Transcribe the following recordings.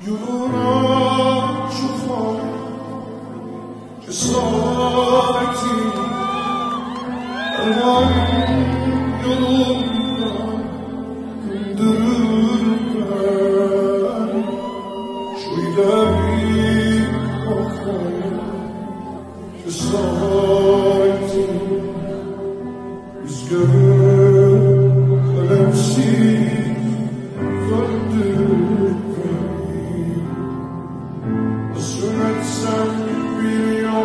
Yoluna çıkma cesareti, Erman yolunda gündürürken şöyle bir bakmaya cesareti, rüzgarı kalemsiz sen bir yol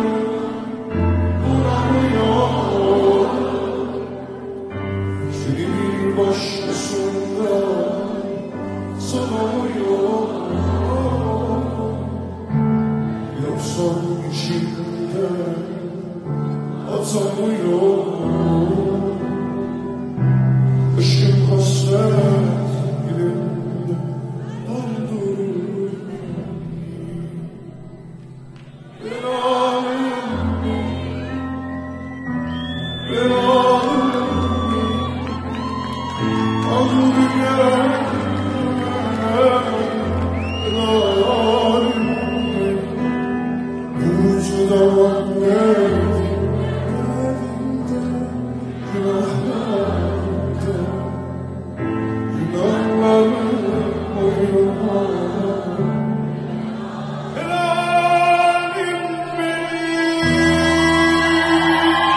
bulamıyor, senin başkasında sanamıyor. Yoksan içinde atamıyor, aşkın hasret dilimde doldurur.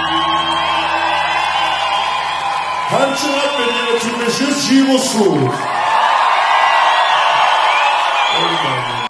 Her çırak bedeli 35 Civosu.